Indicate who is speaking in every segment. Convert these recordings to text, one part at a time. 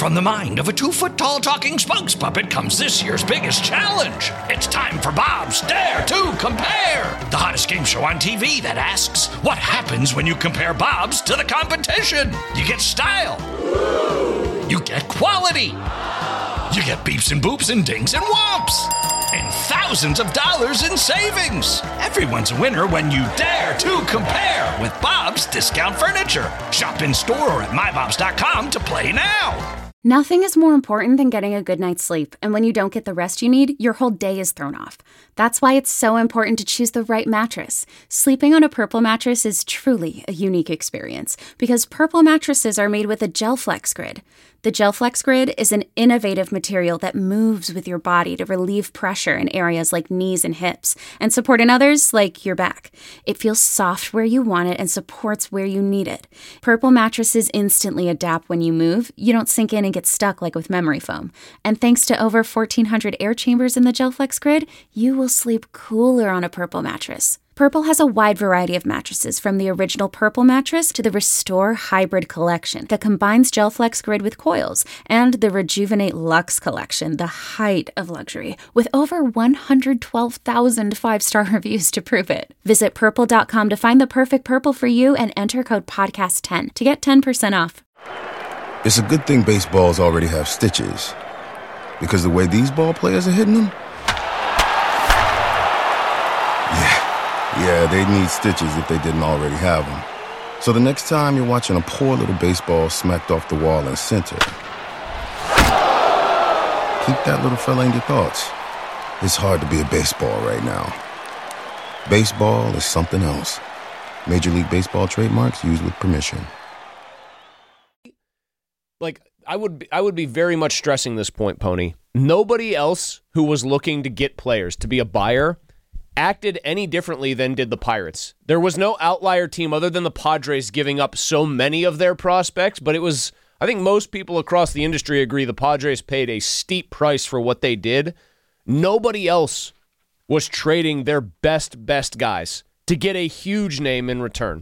Speaker 1: From the mind of a 2-foot-tall talking spokes puppet comes this year's biggest challenge. It's time for Bob's Dare to Compare, the hottest game show on TV that asks, what happens when you compare Bob's to the competition? You get style. You get quality. You get beeps and boops and dings and whomps. And thousands of dollars in savings. Everyone's a winner when you dare to compare with Bob's Discount Furniture. Shop in store or at mybobs.com to play now.
Speaker 2: Nothing is more important than getting a good night's sleep, and when you don't get the rest you need, your whole day is thrown off. That's why it's so important to choose the right mattress. Sleeping on a Purple mattress is truly a unique experience, because Purple mattresses are made with a GelFlex Grid. The GelFlex Grid is an innovative material that moves with your body to relieve pressure in areas like knees and hips, and support in others like your back. It feels soft where you want it and supports where you need it. Purple mattresses instantly adapt when you move. You don't sink in and get stuck like with memory foam. And thanks to over 1,400 air chambers in the GelFlex Grid, you will sleep cooler on a Purple mattress. Purple has a wide variety of mattresses, from the original Purple mattress to the Restore Hybrid collection that combines GelFlex Grid with coils, and the Rejuvenate Luxe collection, the height of luxury, with over 112,000 five-star reviews to prove it. Visit Purple.com to find the perfect Purple for you and enter code PODCAST10 to get 10% off.
Speaker 3: It's a good thing baseballs already have stitches, because the way these ball players are hitting them, yeah, they need stitches if they didn't already have them. So the next time you're watching a poor little baseball smacked off the wall in center, keep that little fella in your thoughts. It's hard to be a baseball right now. Baseball is something else. Major League Baseball trademarks used with permission.
Speaker 4: Like, I would be very much stressing this point, Pony. Nobody else who was looking to get players to be a buyer acted any differently than did the Pirates. There was no outlier team other than the Padres giving up so many of their prospects, but it was, I think most people across the industry agree the Padres paid a steep price for what they did. Nobody else was trading their best guys to get a huge name in return.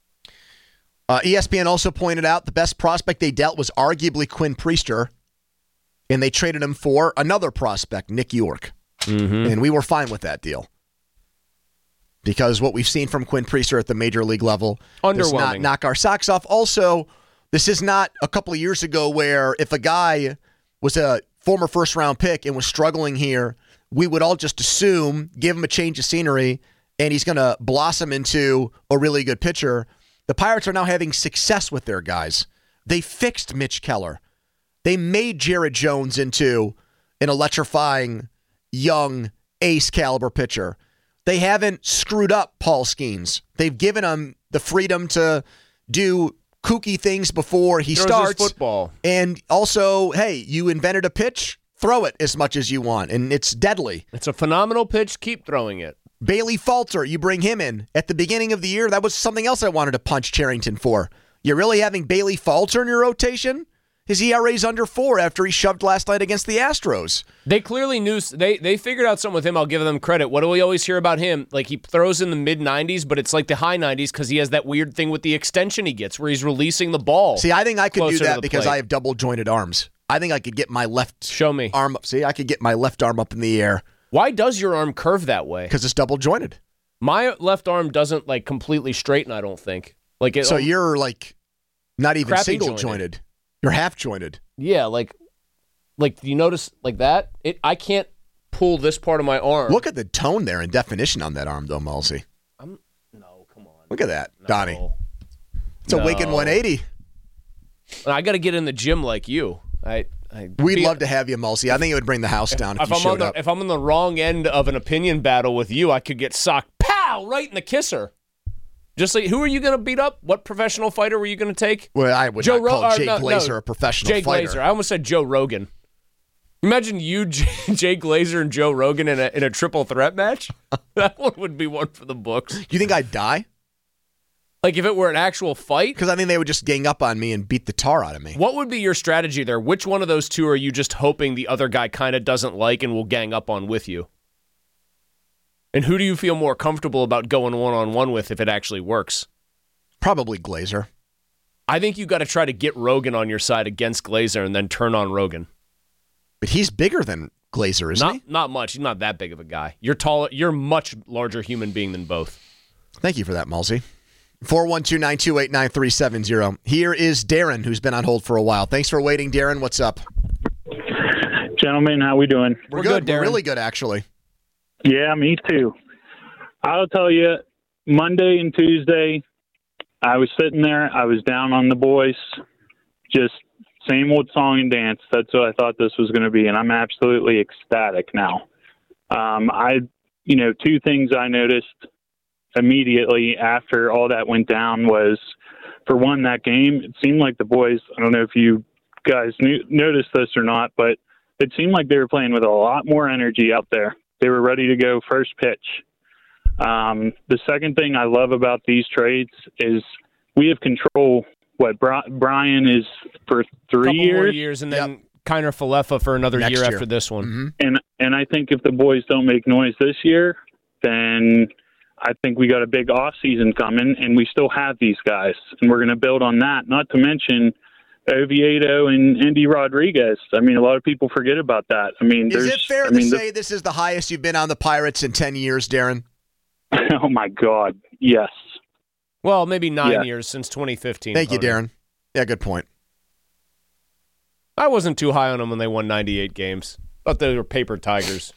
Speaker 5: ESPN also pointed out the best prospect they dealt was arguably Quinn Priester, and they traded him for another prospect, Nick York. Mm-hmm. And we were fine with that deal, because what we've seen from Quinn Priester at the major league level does not knock our socks off. Also, this is not a couple of years ago where if a guy was a former first-round pick and was struggling here, we would all just assume, give him a change of scenery, and he's going to blossom into a really good pitcher. The Pirates are now having success with their guys. They fixed Mitch Keller. They made Jared Jones into an electrifying, young, ace-caliber pitcher. They haven't screwed up Paul Skeens. They've given him the freedom to do kooky things before he starts.
Speaker 4: Football.
Speaker 5: And also, hey, you invented a pitch, throw it as much as you want, and it's deadly.
Speaker 4: It's a phenomenal pitch. Keep throwing it.
Speaker 5: Bailey Falter, you bring him in. At the beginning of the year, that was something else I wanted to punch Cherington for. You're really having Bailey Falter in your rotation? His ERA's under 4 after he shoved last night against the Astros.
Speaker 4: They clearly knew, they figured out something with him. I'll give them credit. What do we always hear about him? Like, he throws in the mid-90s, but it's like the high 90s because he has that weird thing with the extension he gets where he's releasing the ball.
Speaker 5: See, I think I could do that because I have double-jointed arms. I think I could get my left arm up. See, I could get my left arm up in the air.
Speaker 4: Why does your arm curve that way?
Speaker 5: Because it's double-jointed.
Speaker 4: My left arm doesn't, like, completely straighten, I don't think.
Speaker 5: So you're, like, not even single-jointed. You're half-jointed.
Speaker 4: Yeah, like you notice like that? I can't pull this part of my arm.
Speaker 5: Look at the tone there and definition on that arm, though, Mulsey.
Speaker 4: No, come on.
Speaker 5: Look at that,
Speaker 4: no.
Speaker 5: Donnie. It's a Waken 180.
Speaker 4: I got to get in the gym like you.
Speaker 5: We'd love to have you, Mulsey. I think it would bring the house down if you showed up.
Speaker 4: If I'm on the wrong end of an opinion battle with you, I could get socked, pow, right in the kisser. Just like, who are you going to beat up? What professional fighter were you going to take?
Speaker 5: Well, I would not call Jay Glazer a professional fighter.
Speaker 4: Jay Glazer. I almost said Joe Rogan. Imagine you, Jay Glazer, and Joe Rogan in a triple threat match. That one would be one for the books.
Speaker 5: You think I'd die?
Speaker 4: Like if it were an actual fight?
Speaker 5: Because I think they would just gang up on me and beat the tar out of me.
Speaker 4: What would be your strategy there? Which one of those two are you just hoping the other guy kind of doesn't like and will gang up on with you? And who do you feel more comfortable about going one-on-one with if it actually works?
Speaker 5: Probably Glazer.
Speaker 4: I think you got to try to get Rogan on your side against Glazer and then turn on Rogan.
Speaker 5: But he's bigger than Glazer, isn't he?
Speaker 4: Not much. He's not that big of a guy. You're taller. You're a much larger human being than both.
Speaker 5: Thank you for that, Malsey. 412-928-9370. Here is Darren, who's been on hold for a while. Thanks for waiting, Darren. What's up?
Speaker 6: Gentlemen, how we doing?
Speaker 5: We're good, Darren. We're really good, actually.
Speaker 6: Yeah, me too. I'll tell you, Monday and Tuesday, I was sitting there. I was down on the boys. Just same old song and dance. That's what I thought this was going to be, and I'm absolutely ecstatic now. Two things I noticed immediately after all that went down was, for one, that game, it seemed like the boys, I don't know if you guys noticed this or not, but it seemed like they were playing with a lot more energy out there. They were ready to go first pitch. The second thing I love about these trades is we have control. What Brian is for 3 years?
Speaker 4: Couple more years, and then Kiner Falefa for another year after this one.
Speaker 5: Mm-hmm.
Speaker 6: And I think if the boys don't make noise this year, then I think we got a big off season coming, and we still have these guys, and we're going to build on that. Not to mention Oviedo and Andy Rodriguez. I mean, a lot of people forget about that. I mean,
Speaker 5: is it fair to say this is the highest you've been on the Pirates in 10 years, Darren?
Speaker 6: Oh my God, yes.
Speaker 4: Well, maybe 9 years since 2015.
Speaker 5: Thank you, Darren. Yeah, good point.
Speaker 4: I wasn't too high on them when they won 98 games. Thought they were paper tigers.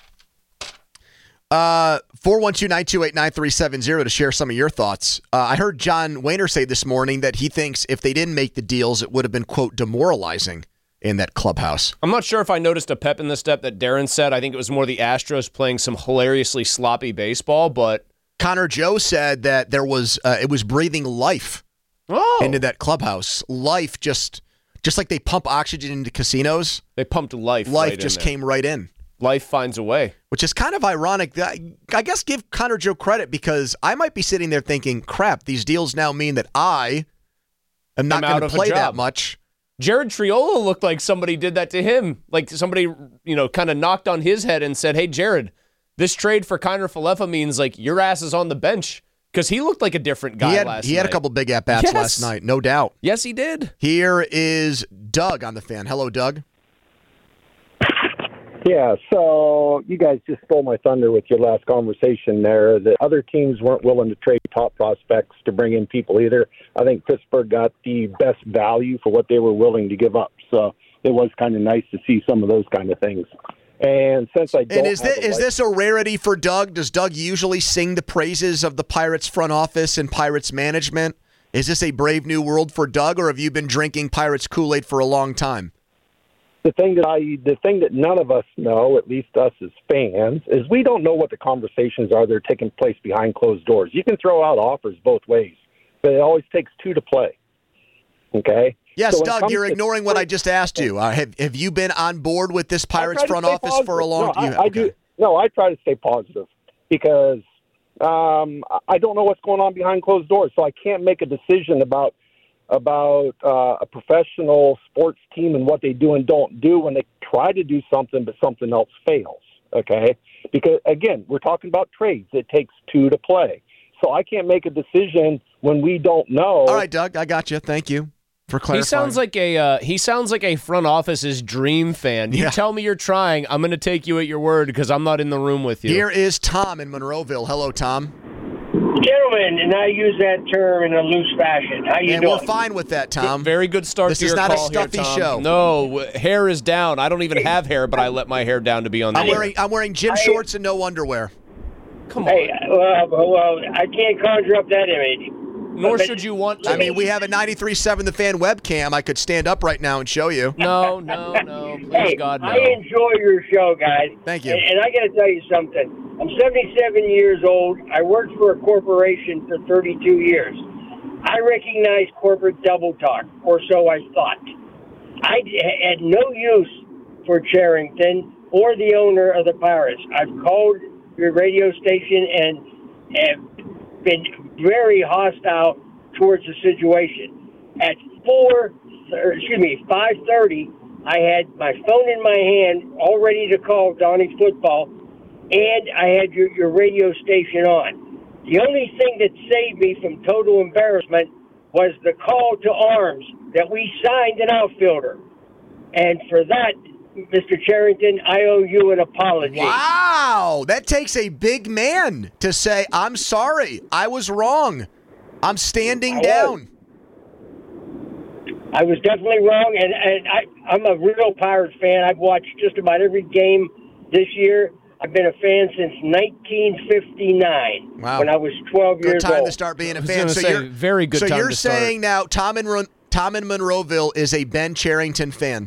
Speaker 5: 412-928-9370 to share some of your thoughts. I heard John Wayner say this morning that he thinks if they didn't make the deals, it would have been, quote, demoralizing in that clubhouse.
Speaker 4: I'm not sure if I noticed a pep in the step that Darren said. I think it was more the Astros playing some hilariously sloppy baseball, but
Speaker 5: Connor Joe said that there was it was breathing life into that clubhouse. Life just like they pump oxygen into casinos.
Speaker 4: They pumped life.
Speaker 5: Life just came right in.
Speaker 4: Life finds a way.
Speaker 5: Which is kind of ironic. I guess give Connor Joe credit, because I might be sitting there thinking, crap, these deals now mean that I am not going to play that much.
Speaker 4: Jared Triolo looked like somebody did that to him. Like somebody, kind of knocked on his head and said, hey, Jared, this trade for Kiner Falefa means like your ass is on the bench, because he looked like a different guy last night.
Speaker 5: He had a couple big at-bats last night, no doubt.
Speaker 4: Yes, he did.
Speaker 5: Here is Doug on the Fan. Hello, Doug.
Speaker 7: Yeah, so you guys just stole my thunder with your last conversation there. The other teams weren't willing to trade top prospects to bring in people either. I think Pittsburgh got the best value for what they were willing to give up. So it was kind of nice to see some of those kind of things. And since I don't
Speaker 5: is this a rarity for Doug? Does Doug usually sing the praises of the Pirates front office and Pirates management? Is this a brave new world for Doug, or have you been drinking Pirates Kool-Aid for a long time?
Speaker 7: The thing that none of us know, at least us as fans, is we don't know what the conversations are that are taking place behind closed doors. You can throw out offers both ways, but it always takes two to play. Okay?
Speaker 5: Yes, so Doug, you're ignoring what I just asked you. Have you been on board with this Pirates front office for a long time?
Speaker 7: I do. No, I try to stay positive because I don't know what's going on behind closed doors, so I can't make a decision about a professional sports team and what they do and don't do when they try to do something but something else fails, okay? Because, again, we're talking about trades. It takes two to play. So I can't make a decision when we don't know.
Speaker 5: All right, Doug, I got you. Thank you for clarifying.
Speaker 4: He sounds like a front office's dream fan. You tell me you're trying, I'm going to take you at your word because I'm not in the room with you.
Speaker 5: Here is Tom in Monroeville. Hello, Tom.
Speaker 8: Gentlemen, and I use that term in a loose fashion. How you doing?
Speaker 5: And we're fine with that, Tom.
Speaker 4: Very good start
Speaker 5: this
Speaker 4: to your call.
Speaker 5: This is not a stuffy show.
Speaker 4: No, hair is down. I don't even have hair, but I let my hair down to be on the air.
Speaker 5: I'm wearing gym shorts and no underwear.
Speaker 4: Come on.
Speaker 8: Hey, well, I can't conjure up that image.
Speaker 4: Nor should you want to.
Speaker 5: I mean, we have a 93.7 The Fan webcam. I could stand up right now and show you.
Speaker 4: No. Please, God, no.
Speaker 8: I enjoy your show, guys.
Speaker 5: Thank you.
Speaker 8: And I got to tell you something. I'm 77 years old. I worked for a corporation for 32 years. I recognize corporate double talk, or so I thought. I had no use for Cherington or the owner of the Pirates. I've called your radio station and been very hostile towards the situation. At 5:30, I had my phone in my hand, all ready to call Donnie's Football, and I had your radio station on. The only thing that saved me from total embarrassment was the call to arms that we signed an outfielder. And for that, Mr. Charrington, I owe you an apology.
Speaker 5: Wow, that takes a big man to say, I'm sorry, I was wrong. I'm standing down.
Speaker 8: I was definitely wrong, and I'm a real Pirates fan. I've watched just about every game this year. I've been a fan since 1959, when I was 12 years old.
Speaker 5: Good time to start being a fan.
Speaker 4: Very good time to start.
Speaker 5: So you're saying now Tom in Monroeville is a Ben Charrington fan?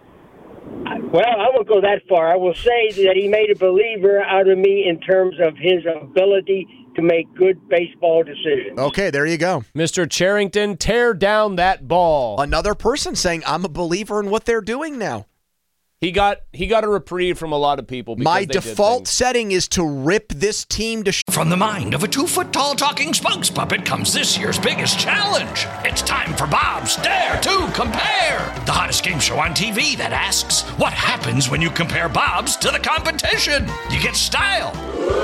Speaker 8: Well, I won't go that far. I will say that he made a believer out of me in terms of his ability to make good baseball decisions.
Speaker 5: Okay, there you go.
Speaker 4: Mr. Charrington, tear down that ball.
Speaker 5: Another person saying, I'm a believer in what they're doing now.
Speaker 4: He got a reprieve from a lot of people.
Speaker 5: My default setting is to rip this team to
Speaker 1: From the mind of a 2-foot-tall talking spokes puppet comes this year's biggest challenge. It's time for Bob's Dare to Compare, the hottest game show on TV that asks, what happens when you compare Bob's to the competition? You get style.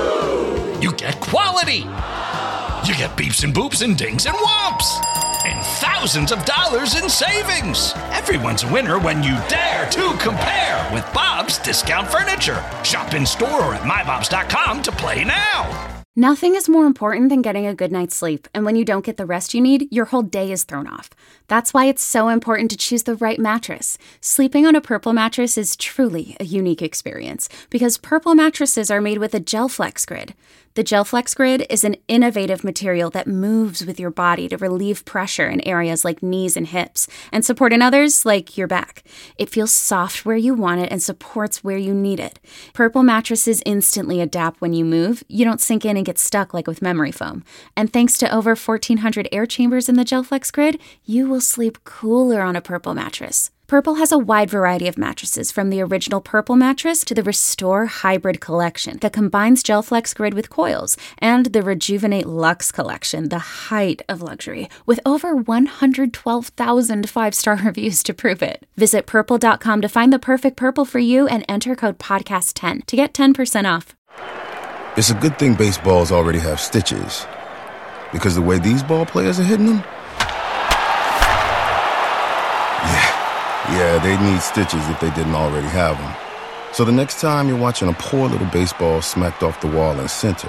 Speaker 1: You get quality. You get beeps and boops and dings and whomps. And thousands of dollars in savings. Everyone's a winner when you dare to compare with Bob's Discount Furniture. Shop in store or at mybobs.com to play now.
Speaker 2: Nothing is more important than getting a good night's sleep, and when you don't get the rest you need, your whole day is thrown off. That's why it's so important to choose the right mattress. Sleeping on a Purple mattress is truly a unique experience, because Purple mattresses are made with a GelFlex Grid. The GelFlex Grid is an innovative material that moves with your body to relieve pressure in areas like knees and hips, and support in others like your back. It feels soft where you want it and supports where you need it. Purple mattresses instantly adapt when you move. You don't sink in and get stuck like with memory foam. And thanks to over 1,400 air chambers in the GelFlex Grid, you will sleep cooler on a Purple mattress. Purple has a wide variety of mattresses, from the original Purple mattress to the Restore Hybrid collection that combines GelFlex Grid with coils, and the Rejuvenate Luxe collection, the height of luxury, with over 112,000 five-star reviews to prove it. Visit Purple.com to find the perfect Purple for you and enter code PODCAST10 to get 10% off.
Speaker 3: It's a good thing baseballs already have stitches, because the way these ball players are hitting them, yeah, they'd need stitches if they didn't already have them. So the next time you're watching a poor little baseball smacked off the wall in center,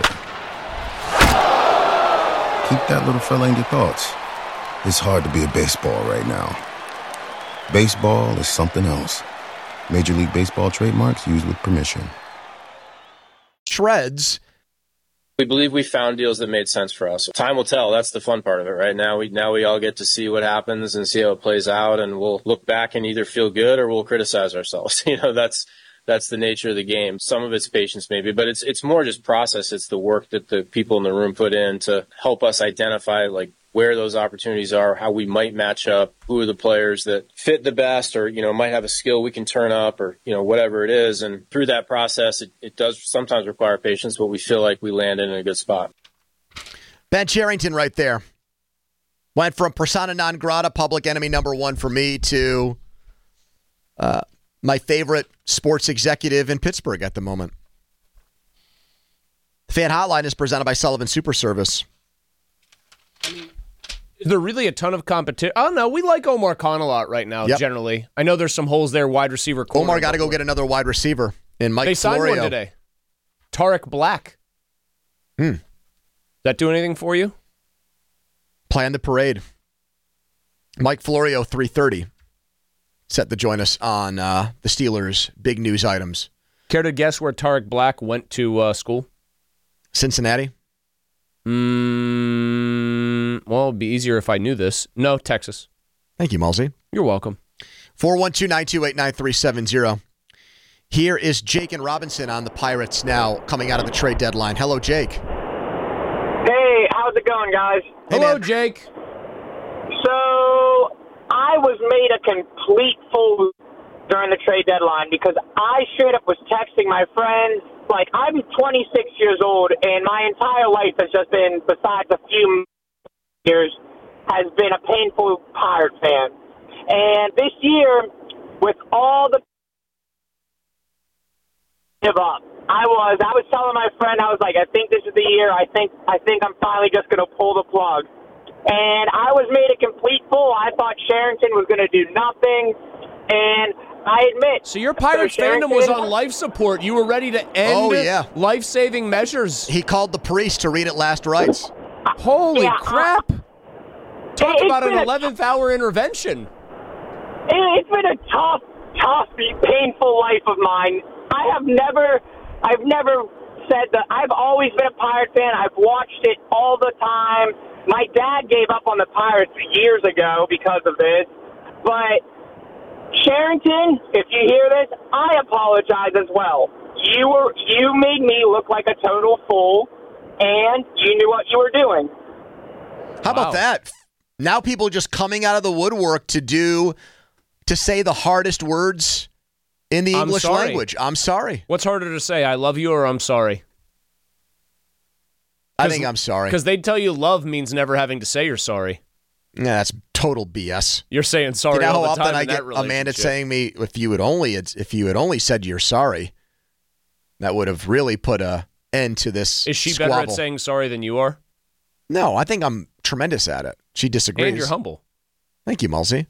Speaker 3: keep that little fella in your thoughts. It's hard to be a baseball right now. Baseball is something else. Major League Baseball trademarks used with permission.
Speaker 5: Shreds.
Speaker 9: We believe we found deals that made sense for us. Time will tell. That's the fun part of it, right? Now we all get to see what happens and see how it plays out, and we'll look back and either feel good or we'll criticize ourselves. That's the nature of the game. Some of it's patience maybe, but it's more just process. It's the work that the people in the room put in to help us identify where those opportunities are, how we might match up, who are the players that fit the best, or, might have a skill we can turn up, or, whatever it is. And through that process, it does sometimes require patience, but we feel like we landed in a good spot.
Speaker 5: Ben Charrington right there. Went from persona non grata, public enemy number one for me, to my favorite sports executive in Pittsburgh at the moment. The Fan Hotline is presented by Sullivan Super Service.
Speaker 4: Is there really a ton of competition? Oh, no, we like Omar Khan a lot right now, generally. I know there's some holes there, wide receiver.
Speaker 5: Omar got to go get another wide receiver in Mike Florio.
Speaker 4: They signed one today. Tarek Black. Does that do anything for you?
Speaker 5: Plan the parade. Mike Florio, 3:30. Set to join us on the Steelers' big news items.
Speaker 4: Care to guess where Tarek Black went to school?
Speaker 5: Cincinnati?
Speaker 4: Well, it'd be easier if I knew this. No, Texas.
Speaker 5: Thank you, Malsey.
Speaker 4: You're welcome.
Speaker 5: 412-928-9370. Here is Jake and Robinson on the Pirates now, coming out of the trade deadline. Hello, Jake.
Speaker 10: Hey, how's it going, guys?
Speaker 5: Hey,
Speaker 4: hello,
Speaker 5: man.
Speaker 4: Jake.
Speaker 10: So, I was made a complete fool during the trade deadline because I straight up was texting my friends. I'm 26 years old, and my entire life has just been, besides a few years, has been a painful Pirate fan. And this year, with all the give up, I was telling my friend, I was like, I think this is the year. I think I'm finally just going to pull the plug. and I was made a complete fool. I thought Sherrington was going to do nothing, and I admit.
Speaker 4: So your Pirates fandom was on life support. You were ready to end life-saving measures.
Speaker 5: He called the priest to read it last rites.
Speaker 4: Holy crap. Talk about an 11th hour intervention.
Speaker 10: It's been a tough, painful life of mine. I've never said that. I've always been a Pirate fan. I've watched it all the time. My dad gave up on the Pirates years ago because of this. But Sherrington, if you hear this, I apologize as well. You made me look like a total fool, and you knew what you were doing.
Speaker 5: How about that? Now people just coming out of the woodwork to say the hardest words in the English language. I'm sorry.
Speaker 4: What's harder to say, I love you or I'm sorry?
Speaker 5: I think I'm sorry.
Speaker 4: Because they'd tell you love means never having to say you're sorry.
Speaker 5: Yeah, that's total BS.
Speaker 4: You're saying sorry all the time.
Speaker 5: How often I get Amanda saying me, if you had only said you're sorry, that would have really put an end to this
Speaker 4: Is she
Speaker 5: squabble.
Speaker 4: better at saying sorry than you are?
Speaker 5: No, I think I'm tremendous at it. She disagrees.
Speaker 4: And you're humble.
Speaker 5: Thank you, Mulsey.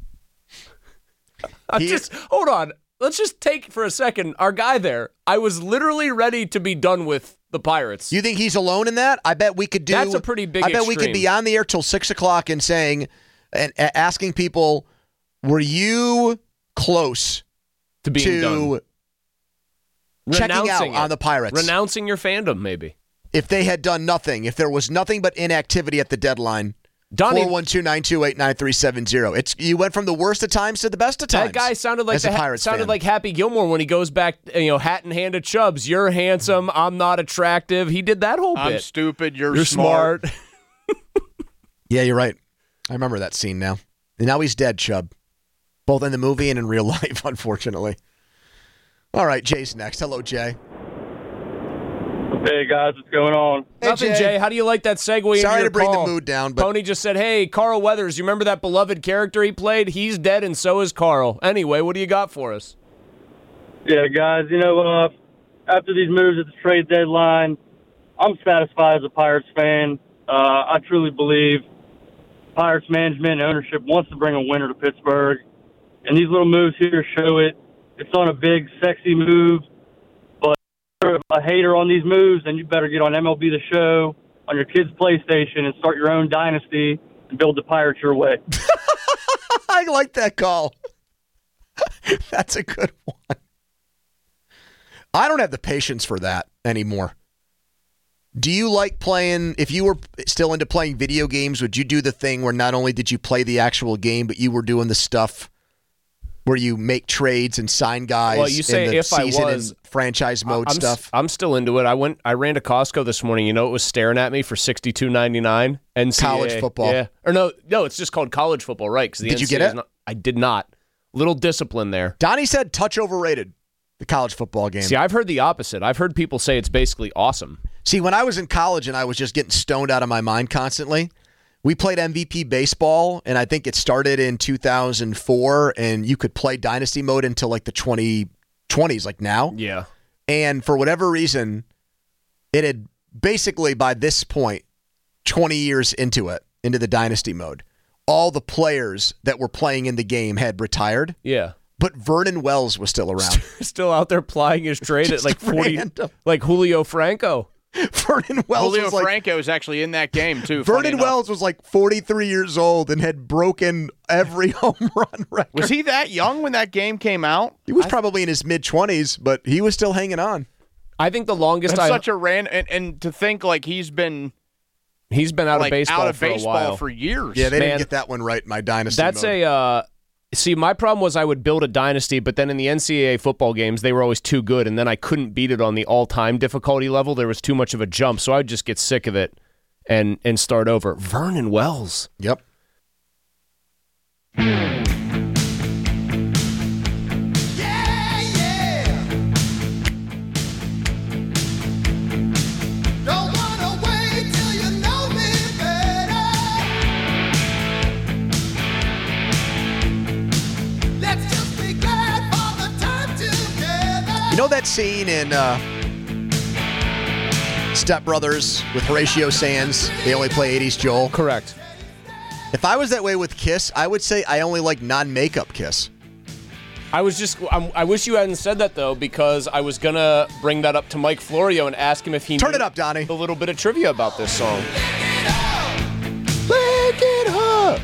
Speaker 4: Hold on. Let's just take for a second our guy there. I was literally ready to be done with the Pirates.
Speaker 5: You think he's alone in that? I bet we could do.
Speaker 4: That's a pretty big
Speaker 5: I bet we could be on the air till 6 o'clock and saying and asking people, were you close
Speaker 4: to being done?
Speaker 5: Checking out on the Pirates?
Speaker 4: Renouncing your fandom, maybe.
Speaker 5: If they had done nothing, if there was nothing but inactivity at the deadline. 412-928-9370. You went from the worst of times to the best of times.
Speaker 4: That guy sounded like
Speaker 5: fan.
Speaker 4: Like Happy Gilmore when he goes back, hat in hand to Chubbs. You're handsome. I'm not attractive. He did that whole bit.
Speaker 11: I'm stupid. You're smart.
Speaker 5: Yeah, you're right. I remember that scene now. And now he's dead, Chubb. Both in the movie and in real life, unfortunately. All right, Jay's next. Hello, Jay.
Speaker 12: Hey, guys, what's going on?
Speaker 4: Nothing, Jay. How do you like that segue?
Speaker 5: Sorry
Speaker 4: into
Speaker 5: to bring
Speaker 4: call?
Speaker 5: the mood down, but
Speaker 4: Pony just said, hey, Carl Weathers, you remember that beloved character he played? He's dead, and so is Carl. Anyway, what do you got for us?
Speaker 12: Yeah, guys, after these moves at the trade deadline, I'm satisfied as a Pirates fan. I truly believe Pirates management and ownership wants to bring a winner to Pittsburgh, and these little moves here show it. It's on a big, sexy move. A hater on these moves, then you better get on MLB The Show on your kid's PlayStation and start your own dynasty and build the Pirates your way.
Speaker 5: I like that call. That's a good one. I don't have the patience for that anymore. Do you like playing, if you were still into playing video games, would you do the thing where not only did you play the actual game, but you were doing the stuff where you make trades and sign guys?
Speaker 4: Well, you say
Speaker 5: in the
Speaker 4: if I
Speaker 5: season
Speaker 4: was
Speaker 5: and franchise mode stuff.
Speaker 4: I'm still into it. I ran to Costco this morning. You know, it was staring at me for $62.99. NCAA.
Speaker 5: College football.
Speaker 4: Yeah. Or no, it's just called college football, right?
Speaker 5: Did you get it?
Speaker 4: I did not. Little discipline there.
Speaker 5: Donnie said touch overrated, the college football game.
Speaker 4: See, I've heard the opposite. I've heard people say it's basically awesome.
Speaker 5: See, when I was in college and I was just getting stoned out of my mind constantly, we played MVP baseball, and I think it started in 2004, and you could play Dynasty mode until like the 2020s, like now.
Speaker 4: Yeah.
Speaker 5: And for whatever reason, it had basically, by this point, 20 years into the Dynasty mode, all the players that were playing in the game had retired.
Speaker 4: Yeah.
Speaker 5: But Vernon Wells was still around.
Speaker 4: Still out there plying his trade at like 40, like Julio Franco.
Speaker 5: Vernon Wells
Speaker 11: Julio Franco is actually in that game, too.
Speaker 5: Vernon Wells was like 43 years old and had broken every home run record.
Speaker 11: Was he that young when that game came out?
Speaker 5: He was probably in his mid-20s, but he was still hanging on.
Speaker 4: I think the longest
Speaker 11: That's such a and to think like he's been
Speaker 4: out of baseball
Speaker 11: for a while. For years.
Speaker 5: Yeah, they didn't get that one right in my Dynasty mode.
Speaker 4: See, my problem was I would build a dynasty, but then in the NCAA football games, they were always too good, and then I couldn't beat it on the all-time difficulty level. There was too much of a jump, so I would just get sick of it and start over. Vernon Wells.
Speaker 5: Yep. You know that scene in Step Brothers with Horatio Sands? They only play 80s Joel?
Speaker 4: Correct.
Speaker 5: If I was that way with Kiss, I would say I only like non-makeup Kiss.
Speaker 4: I wish you hadn't said that, though, because I was going to bring that up to Mike Florio and ask him if he
Speaker 5: Turn it up, Donnie.
Speaker 4: A little bit of trivia about this song. Lick it up.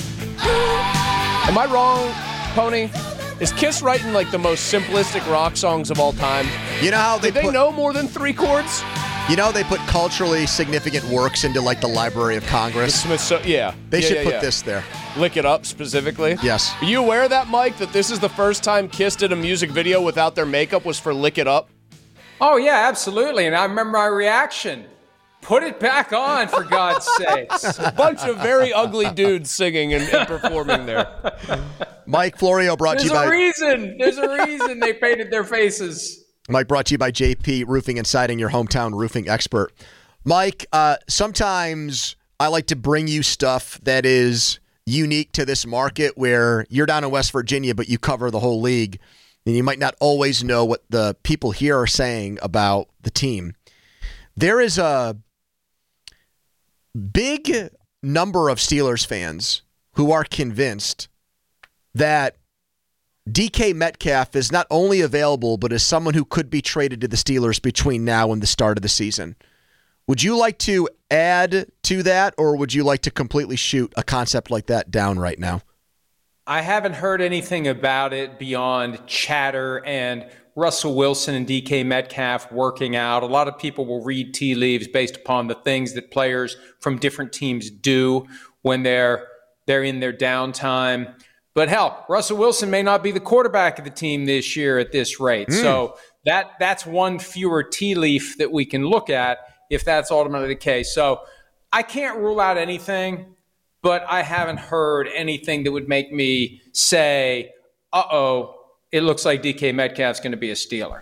Speaker 4: Am I wrong, Pony? Is Kiss writing like the most simplistic rock songs of all time?
Speaker 5: You know how they
Speaker 4: know more than 3 chords?
Speaker 5: You know they put culturally significant works into like the Library of Congress?
Speaker 4: Yeah.
Speaker 5: They should put this there.
Speaker 4: Lick It Up specifically?
Speaker 5: Yes.
Speaker 4: Are you aware of that, Mike, that this is the first time Kiss did a music video without their makeup was for Lick It Up?
Speaker 13: Oh, yeah, absolutely. And I remember my reaction. Put it back on, for God's sakes.
Speaker 4: A bunch of very ugly dudes singing and performing there.
Speaker 5: Mike Florio brought to you by...
Speaker 13: There's a reason they painted their faces.
Speaker 5: Mike brought to you by JP Roofing and Siding, your hometown roofing expert. Mike, sometimes I like to bring you stuff that is unique to this market where you're down in West Virginia, but you cover the whole league, and you might not always know what the people here are saying about the team. There is a big number of Steelers fans who are convinced that DK Metcalf is not only available, but is someone who could be traded to the Steelers between now and the start of the season. Would you like to add to that, or would you like to completely shoot a concept like that down right now?
Speaker 13: I haven't heard anything about it beyond chatter and Russell Wilson and DK Metcalf working out. A lot of people will read tea leaves based upon the things that players from different teams do when they're in their downtime. But hell, Russell Wilson may not be the quarterback of the team this year at this rate. So that's one fewer tea leaf that we can look at if that's ultimately the case. So I can't rule out anything, but I haven't heard anything that would make me say, it looks like DK Metcalf's going to be a Steeler.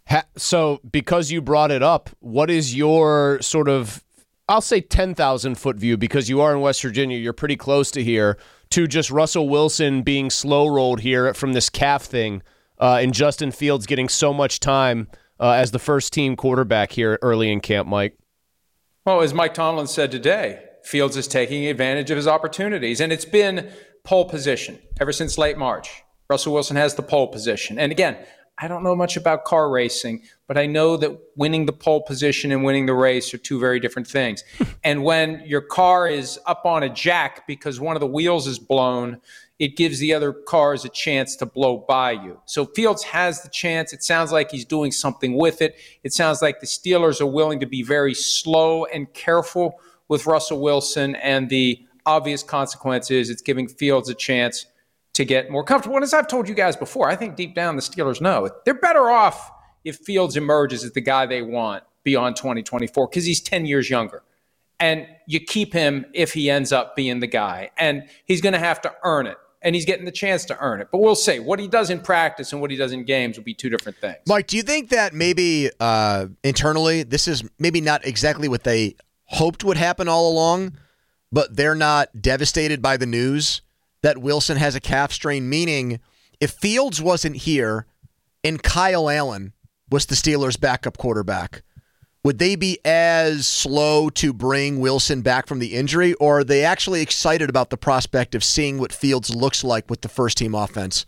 Speaker 4: So because you brought it up, what is your sort of, I'll say 10,000-foot view, because you are in West Virginia, you're pretty close to here, to just Russell Wilson being slow-rolled here from this calf thing and Justin Fields getting so much time as the first-team quarterback here early in camp, Mike?
Speaker 13: Well, as Mike Tomlin said today, Fields is taking advantage of his opportunities, and it's been pole position ever since late March. Russell Wilson has the pole position. And again, I don't know much about car racing, but I know that winning the pole position and winning the race are two very different things. And when your car is up on a jack because one of the wheels is blown, it gives the other cars a chance to blow by you. So Fields has the chance. It sounds like he's doing something with it. It sounds like the Steelers are willing to be very slow and careful with Russell Wilson, and the obvious consequence is it's giving Fields a chance to get more comfortable. And as I've told you guys before, I think deep down the Steelers know they're better off if Fields emerges as the guy they want beyond 2024 because he's 10 years younger. And you keep him if he ends up being the guy. And he's going to have to earn it. And he's getting the chance to earn it. But we'll see. What he does in practice and what he does in games will be two different things.
Speaker 5: Mike, do you think that maybe internally this is maybe not exactly what they hoped would happen all along, but they're not devastated by the news that Wilson has a calf strain? Meaning, if Fields wasn't here and Kyle Allen was the Steelers' backup quarterback, would they be as slow to bring Wilson back from the injury, or are they actually excited about the prospect of seeing what Fields looks like with the first-team offense?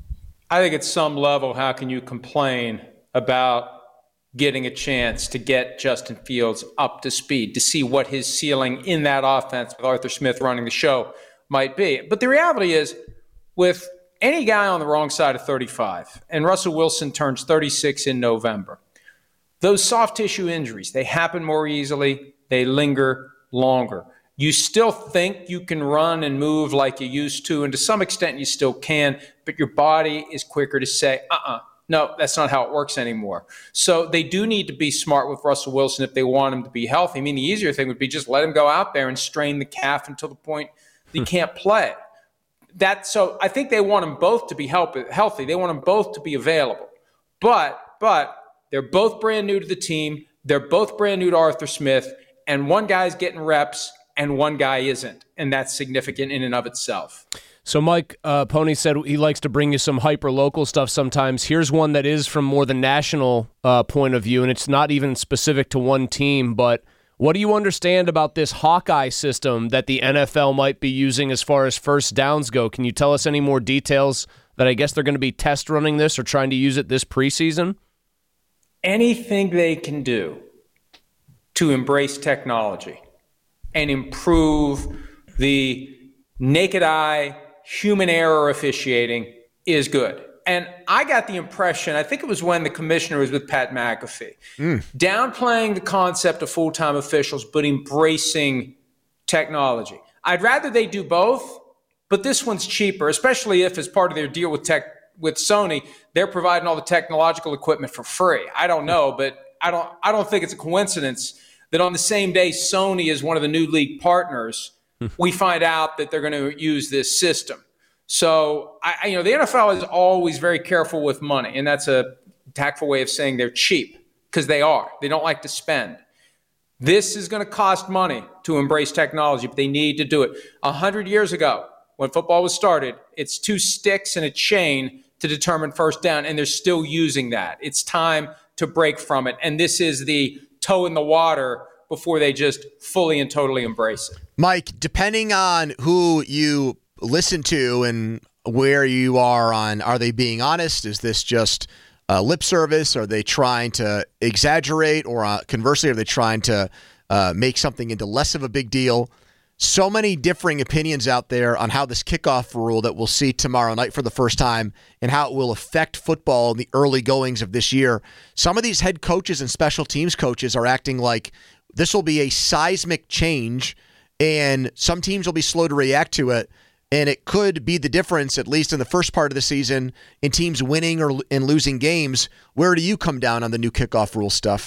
Speaker 13: I think at some level, how can you complain about getting a chance to get Justin Fields up to speed, to see what his ceiling in that offense with Arthur Smith running the show might be? But the reality is, with any guy on the wrong side of 35, and Russell Wilson turns 36 in November, those soft tissue injuries, they happen more easily, they linger longer. You still think you can run and move like you used to, and to some extent you still can, but your body is quicker to say, no, that's not how it works anymore. So they do need to be smart with Russell Wilson if they want him to be healthy. I mean, the easier thing would be just let him go out there and strain the calf until the point that he can't play. So I think they want them both to be healthy. They want them both to be available. But they're both brand new to the team. They're both brand new to Arthur Smith. And one guy's getting reps and one guy isn't. And that's significant in and of itself.
Speaker 4: So Mike, Pony said he likes to bring you some hyper-local stuff sometimes. Here's one that is from more the national point of view, and it's not even specific to one team, but What do you understand about this Hawkeye system that the NFL might be using as far as first downs go? Can you tell us any more details that I guess they're going to be test running this or trying to use it this preseason?
Speaker 13: Anything they can do to embrace technology and improve the naked eye, human error officiating is good. And I got the impression, I think it was when the commissioner was with Pat McAfee, downplaying the concept of full-time officials, but embracing technology. I'd rather they do both, but this one's cheaper, especially if as part of their deal with Sony, they're providing all the technological equipment for free. I don't know, but I don't think it's a coincidence that on the same day Sony is one of the new league partners, we find out that they're going to use this system. So, the NFL is always very careful with money, and that's a tactful way of saying they're cheap, because they are. They don't like to spend. This is going to cost money to embrace technology, but they need to do it. 100 years ago, when football was started, it's 2 sticks and a chain to determine first down, and they're still using that. It's time to break from it, and this is the toe in the water before they just fully and totally embrace it.
Speaker 5: Mike, depending on who you listen to and where you are they being honest? Is this just lip service? Are they trying to exaggerate? Or conversely, are they trying to make something into less of a big deal? So many differing opinions out there on how this kickoff rule that we'll see tomorrow night for the first time and how it will affect football in the early goings of this year. Some of these head coaches and special teams coaches are acting like this will be a seismic change and some teams will be slow to react to it. And it could be the difference, at least in the first part of the season, in teams winning and losing games. Where do you come down on the new kickoff rule stuff?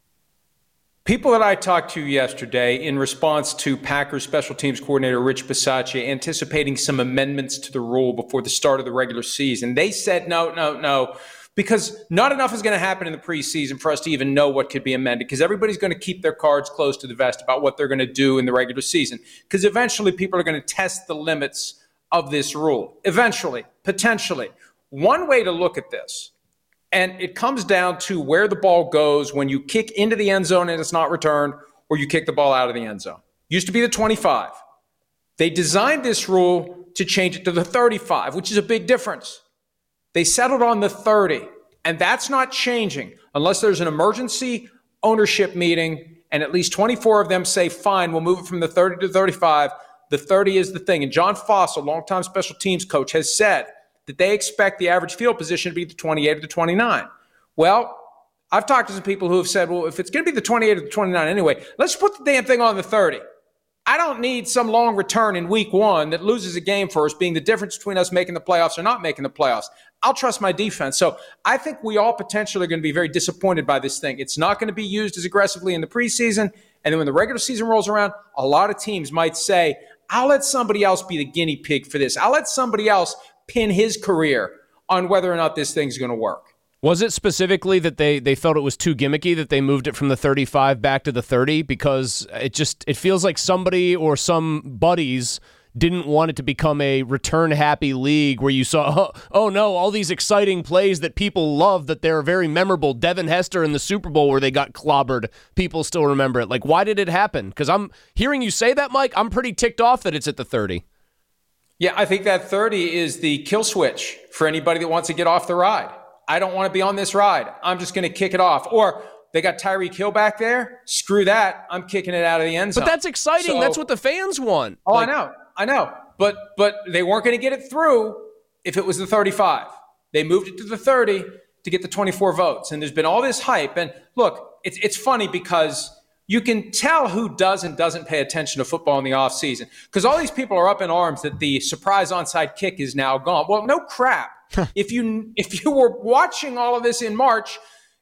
Speaker 13: People that I talked to yesterday in response to Packers special teams coordinator Rich Bisaccia anticipating some amendments to the rule before the start of the regular season, they said no, because not enough is going to happen in the preseason for us to even know what could be amended, because everybody's going to keep their cards close to the vest about what they're going to do in the regular season, because eventually people are going to test the limits of this rule. Eventually, potentially. One way to look at this, and it comes down to where the ball goes when you kick into the end zone and it's not returned, or you kick the ball out of the end zone. Used to be the 25. They designed this rule to change it to the 35, which is a big difference. They settled on the 30, and that's not changing unless there's an emergency ownership meeting and at least 24 of them say, fine, we'll move it from the 30 to 35. The 30 is the thing. And John Fossil, longtime special teams coach, has said that they expect the average field position to be the 28 or the 29. Well, I've talked to some people who have said, well, if it's going to be the 28 or the 29 anyway, let's put the damn thing on the 30. I don't need some long return in week 1 that loses a game for us being the difference between us making the playoffs or not making the playoffs. I'll trust my defense. So I think we all potentially are going to be very disappointed by this thing. It's not going to be used as aggressively in the preseason. And then when the regular season rolls around, a lot of teams might say, I'll let somebody else be the guinea pig for this. I'll let somebody else pin his career on whether or not this thing's going to work.
Speaker 4: Was it specifically that they felt it was too gimmicky that they moved it from the 35 back to the 30? Because it feels like somebody or some buddies didn't want it to become a return-happy league where you saw, oh no, all these exciting plays that people love, that they're very memorable. Devin Hester in the Super Bowl where they got clobbered. People still remember it. Like, why did it happen? Because I'm hearing you say that, Mike. I'm pretty ticked off that it's at the 30.
Speaker 13: Yeah, I think that 30 is the kill switch for anybody that wants to get off the ride. I don't want to be on this ride. I'm just going to kick it off. Or they got Tyreek Hill back there. Screw that. I'm kicking it out of the end zone.
Speaker 4: But that's exciting. That's what the fans want.
Speaker 13: Oh, I know. But they weren't going to get it through if it was the 35. They moved it to the 30 to get the 24 votes. And there's been all this hype. And look, it's funny because you can tell who does and doesn't pay attention to football in the offseason. Because all these people are up in arms that the surprise onside kick is now gone. Well, no crap. If you were watching all of this in March,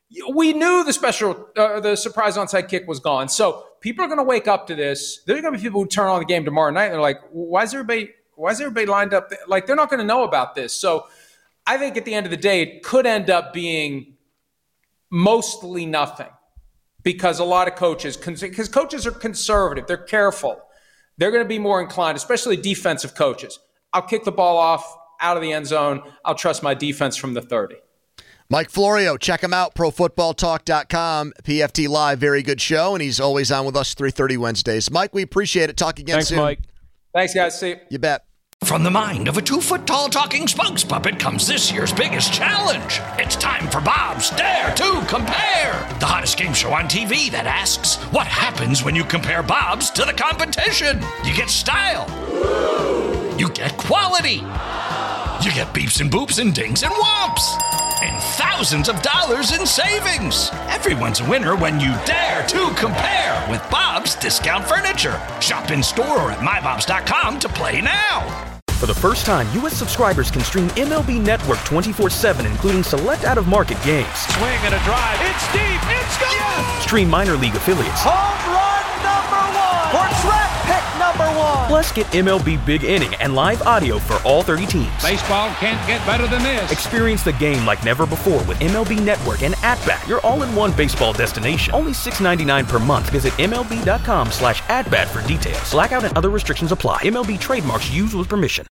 Speaker 13: we knew the surprise onside kick was gone. So people are going to wake up to this. There's going to be people who turn on the game tomorrow night and they're like, why is everybody lined up? Like, they're not going to know about this. So I think at the end of the day, it could end up being mostly nothing because a lot of coaches, because coaches are conservative, they're careful. They're going to be more inclined, especially defensive coaches. I'll kick the ball off out of the end zone. I'll trust my defense from the 30.
Speaker 5: Mike Florio, check him out, profootballtalk.com, PFT Live, very good show, and he's always on with us 3:30 Wednesdays. Mike, we appreciate it. Talk again soon.
Speaker 4: Thanks, Mike.
Speaker 13: Thanks, guys. See you.
Speaker 5: You bet.
Speaker 1: From the mind of a 2-foot-tall talking spokes puppet comes this year's biggest challenge. It's time for Bob's Dare to Compare, the hottest game show on TV that asks, what happens when you compare Bob's to the competition? You get style. You get quality. You get beeps and boops and dings and whomps. And thousands of dollars in savings. Everyone's a winner when you dare to compare with Bob's Discount Furniture. Shop in store or at mybobs.com to play now.
Speaker 14: For the first time, U.S. subscribers can stream MLB Network 24/7, including select out-of-market games.
Speaker 15: Swing and a drive. It's deep. It's gone. Yes!
Speaker 14: Stream minor league affiliates.
Speaker 15: Home run number 1. Or draft pick number 1.
Speaker 14: Plus, get MLB Big Inning and live audio for all 30 teams.
Speaker 15: Baseball can't get better than this.
Speaker 14: Experience the game like never before with MLB Network and At-Bat, your all-in-one baseball destination. Only $6.99 per month. Visit MLB.com/atbat for details. Blackout and other restrictions apply. MLB trademarks used with permission.